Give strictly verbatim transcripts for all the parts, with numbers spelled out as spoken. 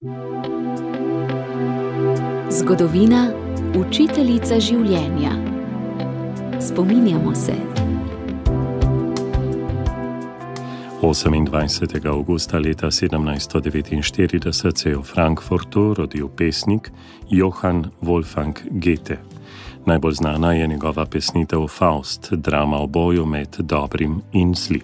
Zgodovina, učiteljica življenja. Spominjamo se. osemindvajsetega avgusta leta sedemnajststo devetinštirideset se je v Frankfurtu rodil pesnik Johann Wolfgang Goethe. Najbolj znana je njegova pesnitev Faust, drama o boju med dobrim in zlim.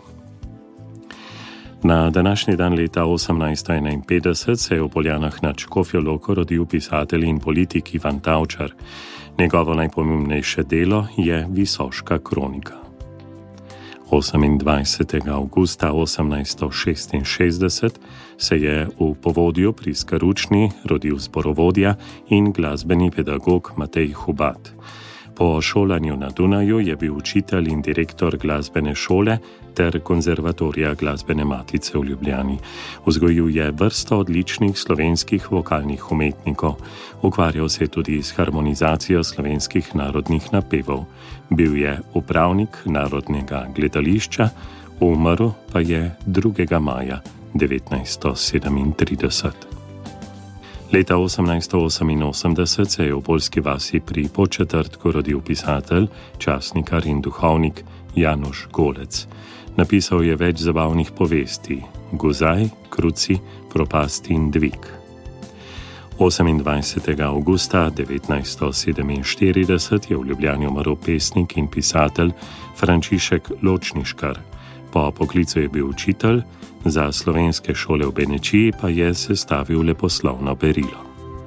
Na današnji dan leta osemnajststo enainpetdeset se je v Poljanah nad Škofjo Loko rodil pisatelj in politik Ivan Tavčar. Njegovo najpomembnejše delo je Visoška kronika. osemindvajsetega avgusta osemnajststo šestinšestdeset se je v Povodju pri Skaručni rodil zborovodja in glasbeni pedagog Matej Hubat. Po šolanju na Dunaju je bil učitelj in direktor glasbene šole ter konzervatorija glasbene matice v Ljubljani. Vzgojil je vrsto odličnih slovenskih vokalnih umetnikov. Ukvarjal se je tudi s harmonizacijo slovenskih narodnih napevov. Bil je upravnik Narodnega gledališča, umrl pa je drugega maja devetnajststo sedemintrideset. Leta osemnajststo oseminosemdeset se je v poljski vasi pri Podčetrtku rodil pisatelj, časnikar in duhovnik Janusz Golec. Napisal je več zabavnih povesti: Guzaj, Kruci, Propast in Dvig. osemindvajsetega avgusta devetnajststo sedeminštirideset je v Ljubljani umrl pesnik in pisatelj Frančišek Ločniškar. Po poklicu je bil učitelj, za slovenske šole v Benečiji pa je sestavil leposlovno berilo.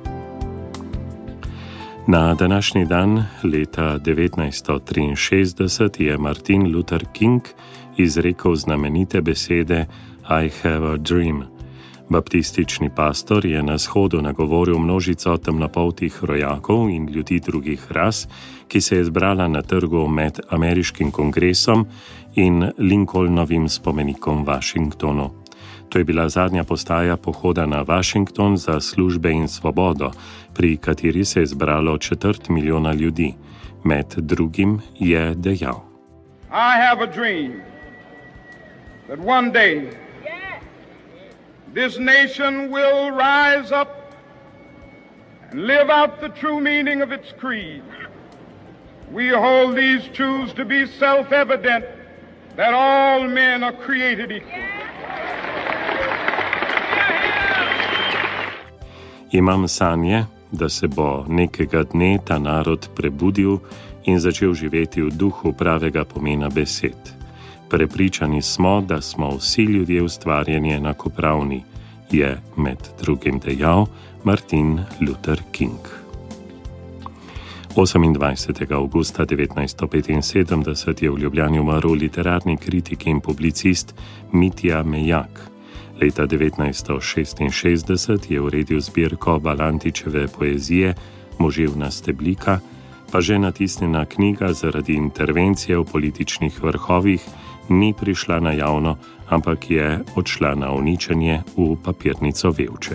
Na današnji dan leta devetnajststo triinšestdeset je Martin Luther King izrekel znamenite besede I have a dream. Baptistični pastor je na shodu nagovoril množico temnopoltih rojakov in ljudi drugih ras, ki se je zbrala na trgu med ameriškim kongresom in Lincolnovim spomenikom v Washingtonu. To je bila zadnja postaja pohoda na Washington za službe in svobodo, pri kateri se je zbralo četrt milijona ljudi. Med drugim je dejal: I have a dream that one day this nation will rise up and live out the true meaning of its creed. We hold these truths to be self-evident, that all men are created equal. Imam sanje, da se bo nekega dne ta narod prebudil in začel živeti v duhu pravega pomena besed. Prepričani smo, da smo vsi ljudje ustvarjeni enakopravni, je med drugim dejal Martin Luther King. osemindvajsetega avgusta devetnajststo petinsedemdeset je v Ljubljani umrl literarni kritik in publicist Mitja Mejak. Leta devetnajststo šestinšestdeset je uredil zbirko Balantičeve poezije Moževna steblika, pa že natisnjena knjiga zaradi intervencije v političnih vrhovih ni prišla na javno, ampak je odšla na uničenje v papirnico Vevče.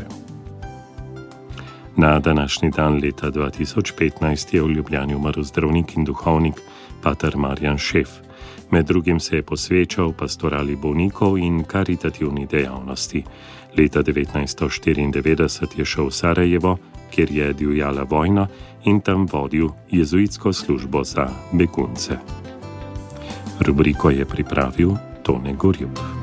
Na današnji dan leta dva tisoč petnajst je v Ljubljani umrl zdravnik in duhovnik pater Marjan Šef. Med drugim se je posvečal pastorali bolnikov in karitativni dejavnosti. Leta devetnajststo štiriindevetdeset je šel v Sarajevo, kjer je divjala vojna, in tam vodil jezuitsko službo za begunce. Rubriko je pripravil Tone Gorjup.